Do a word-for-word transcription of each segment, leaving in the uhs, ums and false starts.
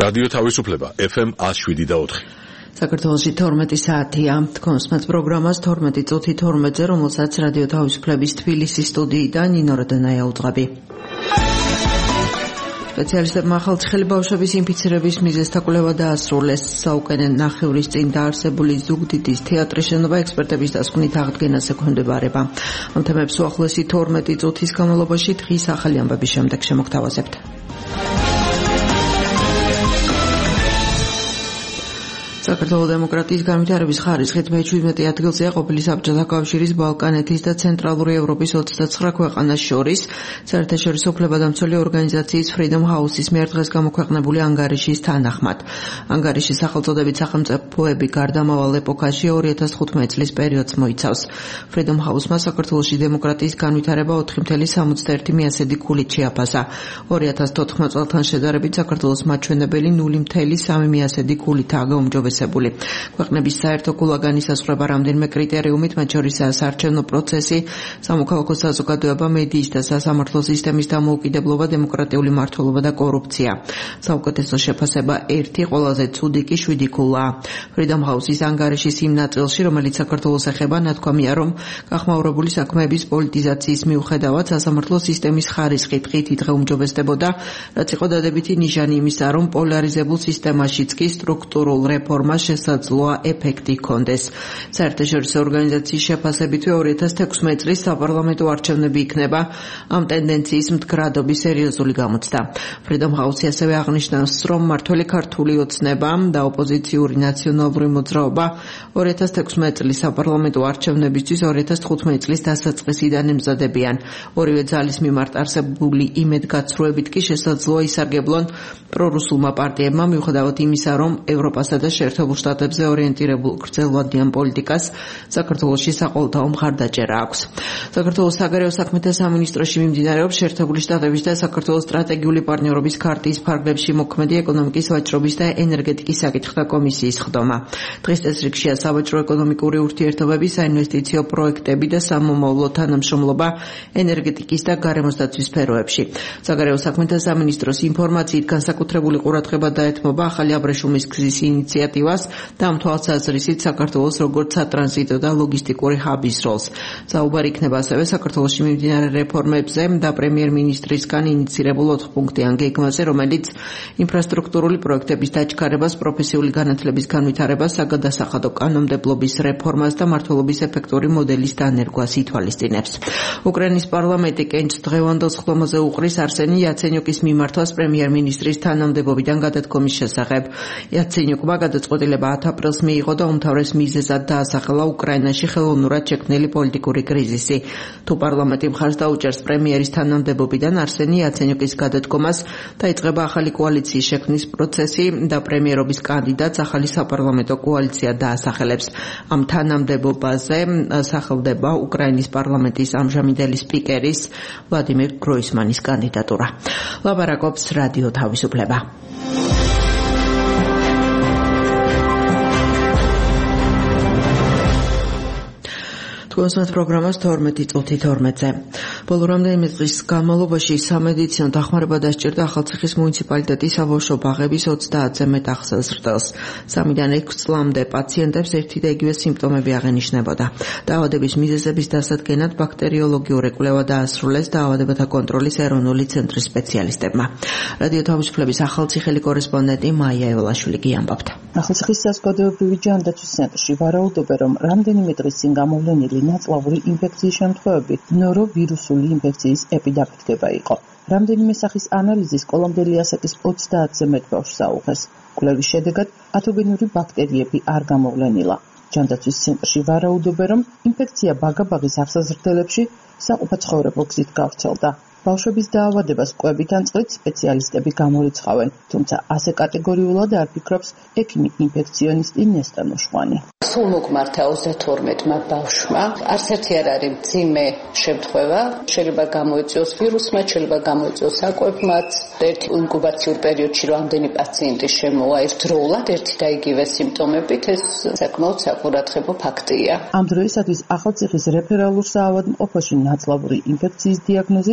რადიო თავისუფლება ეფ ემ one oh seven და four. საქართველოში თორმეტი საათია. თქვენს პროგრამას თორმეტი წუთი თორმეტზე, რომელსაც რადიო თავისუფლების თბილისის სტუდიიდან ნინო როდანაია უძღვები. სპეციალისტებმა ახალციხელი ბავშვების ინფიცირების მიზეზთა კვლევა დაასრულეს. საუკეთესო ნახევრის წინ დაარსებული ზუგდიდის თეატრის შენობა ექსპერტების დასკვნით აღდგენას ექვემდებარება. ამ თემებს უახლოესი თორმეტი წუთის განმავლობაში დღის ახალი ამბების შემდეგ შემოგთავაზებთ. საქართველოს დემოკრატიის განვითარების ხარისხით მეჩვიდმეტე ადგილზეა ყოფილი საბჭოთა კავშირის, ბალკანეთის და ცენტრალური ევროპის ოცდაცხრა ქვეყანას შორის საერთაშორისო უფლებადამცველი ორგანიზაციის Freedom House-ის მიერ დღეს გამოქვეყნებული ანგარიშის თანახმად. ანგარიშის სახელწოდებით სახელმწიფოები გარდამავალ ეპოქაში ორი ათას თხუთმეტი წლის პერიოდს მოიცავს. Freedom House-მა საქართველოში დემოკრატიის განვითარება ოთხი ათეული სამოცდაერთი მიასედი ქულით შეაფასა. ორი ათას თოთხმეტ წელთან შედარებით საქართველოს მაჩვენებელი ნული ათეული სამი მიასედი ქულითაა გაუმჯობესებული. ქვეყნების საერთო ქულაგანის ასწრება რამდენიმე კრიტერიუმით, მათ შორისაა საარჩევნო პროცესი, სამოქალაქო საზოგადოება, მედიის და სასამართლო სისტემის დამოუკიდებლობა, დემოკრატიული მმართველობა და კორუფცია. საუკეთესო შეფასება ერთი, ყველაზე ცუდი კი შვიდი ქულაა. Freedom House-ის ანგარიშის იმ ნაწილში, რომელიც საქართველოს ეხება, ნათქვამია, რომ გახმაურებული საქმეების პოლიტიზაციის მიუხედავად სასამართლო სისტემის ხარისხი დღით დღე უმჯობესდებოდა, რაც იყო დადებითი ნიშანი იმისა, რომ პოლარიზებულ სისტემაშიც კი სტრუქტურულ რეფორმ შესაძლოა ეფექტი ჰქონდეს. საერთაშორისო ორგანიზაციის შეფასებითვე ორი ათას თექვსმეტი წლის საპარლამენტო არჩევნები იქნება ამ ტენდენციის მდგრადობის სერიოზული გამოცდა. Freedom House-ი ასევე აღნიშნავს, რომ მმართველი ქართული ოცნება და ოპოზიციური ნაციონალური მოძრაობა ორი ათას თექვსმეტი წლის საპარლამენტო არჩევნებისთვის ორი ათას თხუთმეტი წლის დასაწყისიდან ემზადებიან. ორივე ძალის მიმართ არსებული იმედგაცრუებით კი შესაძლოა ისარგებლონ პრორუსულმა პარტიებმა, მიუხედავად იმისა, რომ ევროპასა და შეერთებულ შტატებზე ორიენტირებულ გრძელვადიან პოლიტიკას საქართველოში საყოველთაო მხარდაჭერა აქვს. საქართველოს საგარეო საქმეთა სამინისტროში მიმდინარეობს შეერთებული შტატების და საქართველოს სტრატეგიული პარტნიორობის ქარტიის ფარგლებში მოქმედი ეკონომიკის, ვაჭრობის და ენერგეტიკის საკითხთა კომისიის ხდომა. დღეს წესრიგშია სავაჭრო-ეკონომიკური ურთიერთობები, საინვესტიციო პროექტები და სამომავლო თანამშრომლობა ენერგეტიკის და გარემოსდაცვის სფეროებში. საგარეო საქმეთა სამინისტროს ინფორმაციით განსაკუთრებული ყურადღება დაეთმობა ახალი აბრეშუმის გზის ინიციატივას და ამ თვალსაზრისით საქართველოს როგორც სატრანზიტო და ლოგისტიკური ჰაბის როლს. საუბარი იქნება ასევე საქართველოში მიმდინარე რეფორმებზე და პრემიერ-მინისტრისგან ინიცირებულ ოთხპუნქტიან გეგმაზე, რომელიც ინფრასტრუქტურული პროექტების დაჩქარებას, პროფესიული განათლების განვითარებას, საგადასახადო კანონმდებლობის რეფორმას და მმართველობის ეფექტური მოდელის დანერგვას ითვალისწინებს. უკრაინის პარლამენტი კენჭს დღევანდელ სხდომაზე უყრის არსენი იაცენიუკის მიმართვას პრემიერ-მინისტრის თანამდებობიდან გადადგომის შესახებ. იაცენიუკმა გადაწყვეტილება ათ აპრილს მიიღო და უმთავრეს მიზეზად დაასახელა უკრაინაში ხელოვნურად შექმნილი პოლიტიკური კრიზისი. თუ პარლამენტი მხარს დაუჭერს პრემიერის თანამდებობიდან არსენი იაცენიუკის გადადგომას, დაიწყება ახალი კოალიციის შექმნის პროცესი და პრემიერობის კანდიდატს ახალი საპარლამენტო კოალიცია დაასახელებს. ამ თანამდებობაზე სახელდება უკრაინის პარლამენტის ამჟამინდელი სპიკერის ვლადიმირ გროისმანის კანდიდატურა. ლაპარაკობს რადიო თავისუფლება. კონსულტ პროგრამას თორმეტი წუთი თორმეტზე. ბოლო რამდენიმე წლის განმავლობაში სამედიცინო დახმარება დასჭირდა ახალციხის მუნიციპალიტეტის საბავშვო ბაღების ოცდაათზე მეტ ახსაზრდელს. სამიდან ექვს წლამდე პაციენტებს ერთი და იგივე სიმპტომები აღენიშნებოდა. დაავადების მიზეზების დასადგენად ბაქტერიოლოგიური კვლევა დაასრულეს დაავადებათა კონტროლის ეროვნული ცენტრის სპეციალისტებმა. რადიო თავისუფლების ახალციხელი კორესპონდენტი მაია ევლაშვილი ამბობდა. ახალციხის საზოგადოებრივი ჯანდაცვის ცენტრში ვარაუდობენ, რომ რამდენიმე დღის წინ გამოვლენილი ნაწლავური ინფექციის შემთხვევები ნოროვირუსული ინფექციის ეპიდაფიდგება იყო. რამდენიმე სახის ანალიზის კოლომბელი ასაკის ოცდაათზე მეტ ბავშვს აუღეს. კვლევის შედეგად პათოგენური ბაქტერიები არ გამოვლენილა. ჯანდაცვის ცენტრში ვარაუდობენ, რომ ინფექცია ბაგაბაღის ახსაზრდელებში საყოფაცხოვრებო გზით გავრცელდა. ბავშვების დაავადებას კვებით ანწყლით სპეციალისტები გამორიცხავენ, თუმცა ასე კატეგორიულად არ ფიქრობს ექიმი ინფექციონისტი ნესტა ნოშვანი. სულ მოგმართა ოცდათორმეტმა ბავშვმა, არც ერთი არ არის მძიმე შემთხვევა, შეიძლება გამოიწვიოს ვირუსმა, შეიძლება გამოიწვიოს საკვებმაც. ერთი ინკუბაციურ პერიოდში რამდენი პაციენტი შემოვა ერთდროულად ერთი და იგივე სიმპტომებით, ეს საკმაოდ საყურადღებო ფაქტია. ამ დროისათვის ახალციხის რეფერალურ საავადმყოფოში ნაწლავური ინფექციის დიაგნოზი არც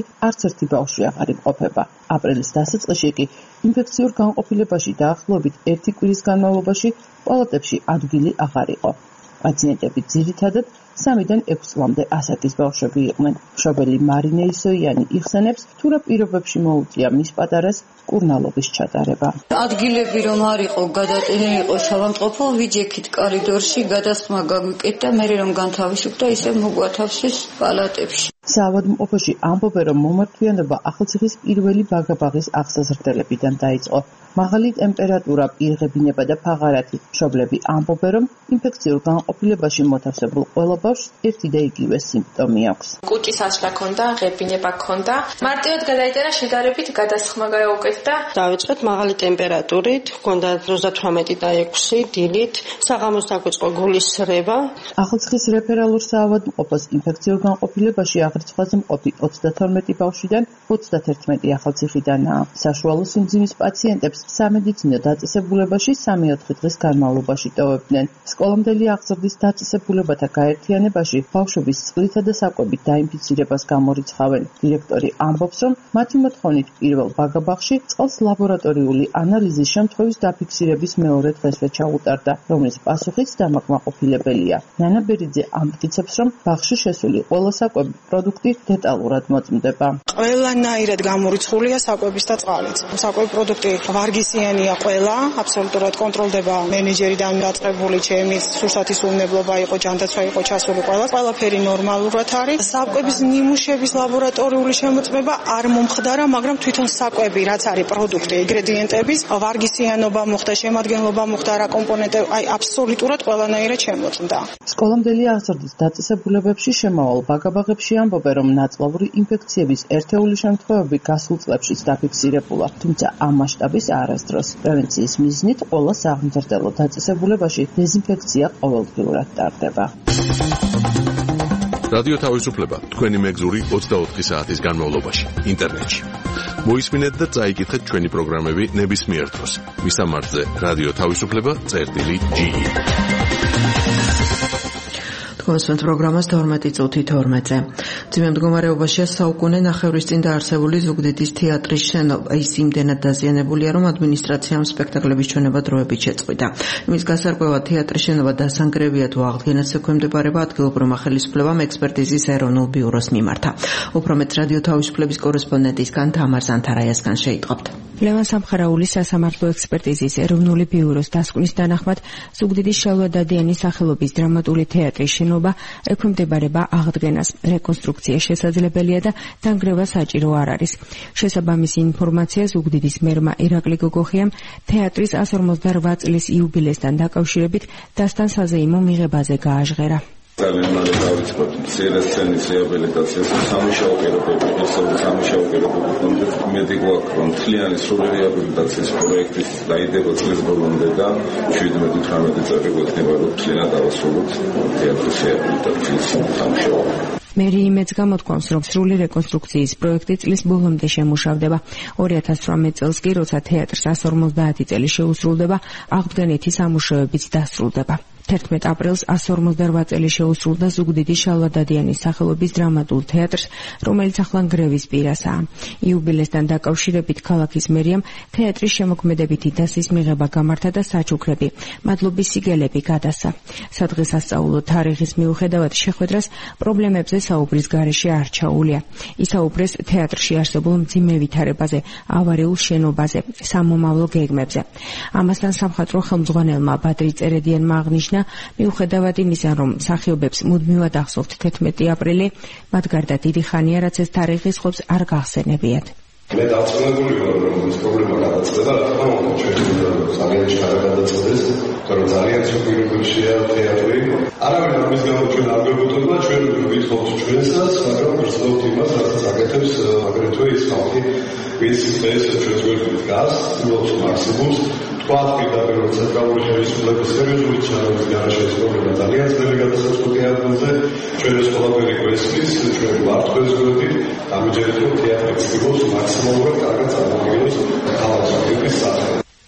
ერთი ბავშვი აღარ იმყოფება. აპრილის დასაწყისში კი ინფექციურ განყოფილებაში დაახლოებით ერთი კვირის განმავლობაში პალატებში ადგილი აღარ იყო. პაციენტები ძირითადად სამიდან ექვს წლამდე ასაკის ბავშვები იყვნენ. მშობელი მარინე ისოიანი იხსენებს, თუ რა პირობებში მოუწია მის პატარას კურნალობის ჩატარება. ადგილები რომ არ იყო გადატანილი იყო საავადმყოფო, ვიჯექით კორიდორში გადასხმა გაგვიკეთდა, მე რომ განთავისუფლდა ისე მოგვათავსეს პალატებში. საავადმყოფოში ამბობენ, რომ მომართვიანობა ახალციხის პირველი ბაგაბაღის აღსაზრდელებიდან დაიწყო. მაღალი ტემპერატურა, პირღებინება და ფაღარათი. მშობლები ამბობენ, რომ ინფექციურ განყოფილებაში მოთავსებულ ყველა ბავშვს ერთი და იგივე სიმპტომი აქვს. კუჭის ასვლა ქონდა, ღებინება ქონდა. მარტივად გადაიტანა შედარებით გადასხმა გაუკეთდა. დავიწყეთ მაღალი ტემპერატურით, ქონდა ოცდათვრამეტი და ექვსი დილით, საღამოს დაგვიწყო გულის სრება. ახალციხის რეფერალურ საავადმყოფოს ინფექციურ განყოფილებაში აღრიცხვაზე მყოფი ოცდათორმეტი ბავშვიდან ოცდათერთმეტი ახალციხიდანაა. საშუალო სიმძიმის პაციენტებს სამედიცინო დაწესებულებაში სამი-ოთხი დღის განმავლობაში ტოვებდნენ. სკოლამდელი აღზრდის დაწესებულებათა გაერთიანებაში ბავშვების წყლითა და საკვებით დაინფიცირებას გამორიცხავენ. დირექტორი ამბობს, რომ მათი მოთხოვნით პირველ ბაგაბაღში წყალს ლაბორატორიული ანალიზის შემთხვევის დაფიქსირების მეორე დღესვე ჩაუტარდა, რომლის პასუხიც დამაკმაყოფილებელია. ნანა ბერიძე ამტკიცებს, რომ ბაღში შესული ყველა საკვები პროდუქტი დეტალურად მოწმდება. ყველანაირად გამორიცხულია საკვების და წყალიც. საკვები პროდუქტი ვარგისიანია ყველა, აბსოლუტურად კონტროლდება მენეჯერიდან დაწყებული ჩემი სურსათის უნებლობა იყო, ჯანდაცვა იყო ჩასული ყველა. ყველაფერი ნორმალურად არის. საკვების ნიმუშების ლაბორატორიული შემოწმება არ მომხდარა, მაგრამ თვითონ საკვები, რაც არის პროდუქტი, ინგრედიენტების ვარგისიანობა მოხდა, შემადგენლობა მოხდა, რა კომპონენტები, აი აბსოლუტურად ყველანაირად შემოწმდა. სკოლამდელი აღზრდის დაწესებულებებში შემავალ ბაგაბაღებში ამბობენ, რომ ნაწლავური ინფექციების ერთეული შემთხვევები გასულ წლებშიც დაფიქსირებულა, თუმცა ამ მასშტაბის არასდროს. პრევენციის მიზნით ყველა სააღმრთელო დაწესებულებაში დეზინფექცია ყოველდღიურად ტარდება. რადიო თავისუფლება თქვენი მეგზური ოცდაოთხი საათის განმავლობაში ინტერნეტში. მოისმინეთ და წაიკითხეთ ჩვენი პროგრამები ნებისმიერ დროს. მისამართზე რადიო თავისუფლება წერტილი ჯი. თქვენს პროგრამას თორმეტი წუთი თორმეტზე. ძიმე მდგომარეობაშია საუკუნე ნახევრის წინ დაარსებული ზუგდიდის თეატრის შენობა. ის იმდენად დაზიანებულია, რომ ადმინისტრაციამ სპექტაკლების ჩვენება დროებით შეწყვიტა. იმის გასარკვევად თეატრის შენობა დასანგრევია თუ აღდგენას ექვემდებარება ადგილობრივმა ხელისუფლებამ ექსპერტიზის ეროვნულ ბიუროს მიმართა. უფრო მეტ რადიო თავისუფლების კორესპონდენტისგან თამარ ზანთარაიასგან შეიტყობთ. ლევან სამხარაულის სასამართლო ექსპერტიზის ეროვნული ბიუროს დასკვნის თანახმად ზუგდიდის შალვა დადიანის სახელობის დრამატული თეატრის შენობა ექვემდებარება აღდგენას. რეკონსტრუქცია შესაძლებელია და დანგრევა საჭირო არ არის. შესაბამისი ინფორმაცია ზუგდიდის მერმა ირაკლი გოგოხიამ თეატრის εκατს ორმოცდარვაათი წლის იუბილესთან დაკავშირებით დასთან საზეიმო მიღებაზე გააჟღერა. ძალიან მალე დავიწყოთ მცირე სცენის რეაბილიტაციას, სამუშაო პირობები, ესეც სამუშაო პირობები ჰქონდეთ. მედი გვაქვს, რომ მთლიანი სრული რეაბილიტაციის პროექტის დაიდება წლის ბოლომდე და შვიდმეტი თვრამეტი წელი გვექნება, რომ მთლიანად დავასრულოთ თეატრის რეაბილიტაციის სამუშაო. მერი იმედს გამოთქვამს, რომ სრული რეკონსტრუქციის პროექტი წლის ბოლომდე შემუშავდება. ორი ათას თვრამეტი წელს კი, როცა თეატრს εκατს ორმოცდაათი წელი შეუსრულდება, აღდგენითი სამუშაოებიც დასრულდება. თერთმეტ აპრილს εκατს ორმოცდარვაათი წელი შეუსრულდა ზუგდიდის შალვა დადიანის სახელობის დრამატულ თეატრს, რომელიც ახლა ნგრევის პირასაა. იუბილესთან დაკავშირებით ქალაქის მერიამ თეატრის შემოქმედებითი დასის მიღება გამართა და საჩუქრები, მადლობის სიგელები გადასცა. სადღესასწაულო თარიღის მიუხედავად შეხვედრას პრობლემებზე საუბრის გარეშე არ ჩაუვლია. ისაუბრეს თეატრში არსებულ მძიმე ვითარებაზე, ავარიულ შენობაზე, სამომავლო გეგმებზე. ამასთან სამხატვრო ხელმძღვანელმა ბადრი წერედიანმა აღნიშნა, მიუხედავად იმისა, რომ მსახიობებს მუდმივად ახსოვთ თერთმეტი აპრილი, მათ გარდა დიდი ხანია, რაც ეს თარიღი სხვებს არ გახსენებიათ. მე დარწმუნებული ვარ, რომ ეს პრობლემა გადაწყდება, რა თქმა უნდა, ჩვენ ძალიან ჩქარა გადაწყდეს, რომ ძალიან სუპირებშია თეატრი. არავინ ამის გამო ჩვენ არ გვეგოთებოდა, ჩვენ ვითხოვთ ჩვენსაც, მაგრამ გრძნობთ იმას, რასაც აკეთებს აგრეთვე ის ხალხი, ვინც ეს ჩვენს გვერდით გას, ცდილობს მაქსიმუმს. თქვათ პირდაპირ, რომ ცენტრალური ხელისუფლების სერიოზული ჩარევის გარეშე ეს პრობლემა ძალიან ძნელი გადასაწყვეტი ადგილზე, ჩვენ ეს ყველაფერი გვესმის, ჩვენ ვართ ეს გვერდით, ამჯერად რომ თეატრი ცდილობს მაქსიმალურად კარგად წარმოგიდგენოს ქალაქის სახე.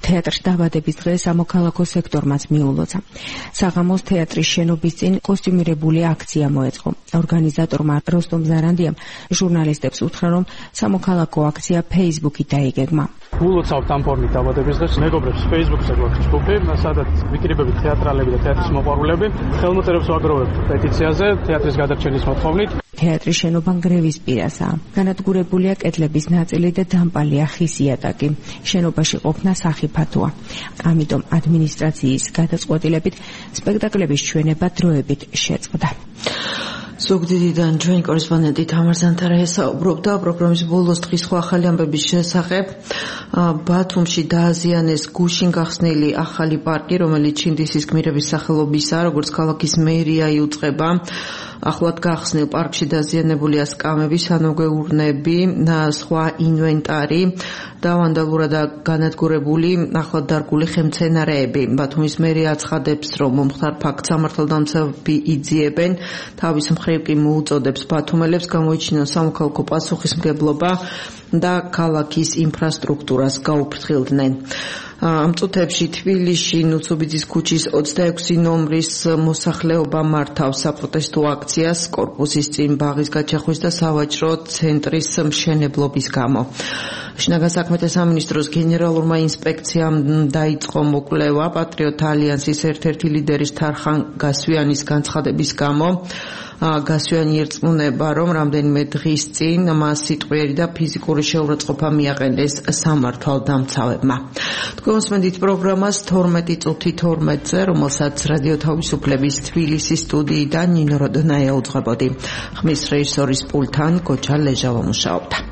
თეატრში დაბადების დღე სამოქალაქო სექტორმაც მიულოცა. საღამოს თეატრის შენობის წინ კოსტიუმირებული აქცია მოეწყო. ორგანიზატორმა როსტომ ზარანდიამ ჟურნალისტებს უთხრა, რომ სამოქალაქო აქცია Facebook-ით დაიგეგმა. გულოცავთ ამ ფორმით დაბადების დღეს მეგობრებს Facebook-ზე გვაქვს ჯგუფი, სადაც ვიკრიბებით თეატრალები და თეატრის მოყვარულები ხელმოწერებს ვაგროვებთ პეტიციაზე თეატრის გადარჩენის მოთხოვნით. თეატრის შენობა გრევის პირასაა. განადგურებულია კედლების ნაწილი და დამპალია ხის იატაკი. შენობაში ყოფნა სახიფათოა. ამიტომ ადმინისტრაციის გადაწყვეტილებით სპექტაკლების ჩვენება დროებით შეწყდა. ზუგდიდიდან ჩვენი კორესპონდენტი თამარ ზანთარა ესაუბრობდა პროგრამის ბოლოს დღის სხვა ახალი ამბების შესახებ. ბათუმში დააზიანეს გუშინ გახსნილი ახალი პარკი, რომელიც ჩინდისის გმირების სახელობისაა, როგორც ქალაქის მერია იუწყება. ახლად გახსნილ პარკში დაზიანებულია სკამები, სანოგეურნები, სხვა ინვენტარი და ვანდალურად განადგურებული ახლად დარგული ხელმცენარეები. ბათუმის მერია აცხადებს, რომ მომხდარ ფაქტს სამართალდამცავები იძიებენ, თავის მხრივ კი მოუწოდებს ბათუმელებს გამოიჩინონ სამოქალაქო პასუხისმგებლობა და ქალაქის ინფრასტრუქტურას გაუფრთხილდნენ. ამ წუთებში თბილისში ნუცუბიძის ქუჩის ოცდაექვსი ნომრის მოსახლეობა მართავს საპროტესტო აქციას კორპუსის წინ ბაღის გაჩახვის და სავაჭრო ცენტრის მშენებლობის გამო. შინაგან საქმეთა სამინისტროს გენერალურმა ინსპექციამ დაიწყო მოკვლევა პატრიოტ ალიანსის ერთ-ერთი ლიდერის თარხან გასვიანის განცხადების გამო. გასვიანი ერწმუნება, რომ რამდენიმე დღის წინ მას სიტყვიერი და ფიზიკური შეურაცხყოფა მიაყენეს სამართალდამცავებმა. თქვენ მოსმენთ პროგრამას თორმეტი წუთი თორმეტზე, რომელსაც რადიო თავისუფლების თბილისის სტუდიიდან ნინო როდონაია უძღვებოდი. ხმის რეჟისორის პულთან გოჩა ლეჟავა მუშაობდა.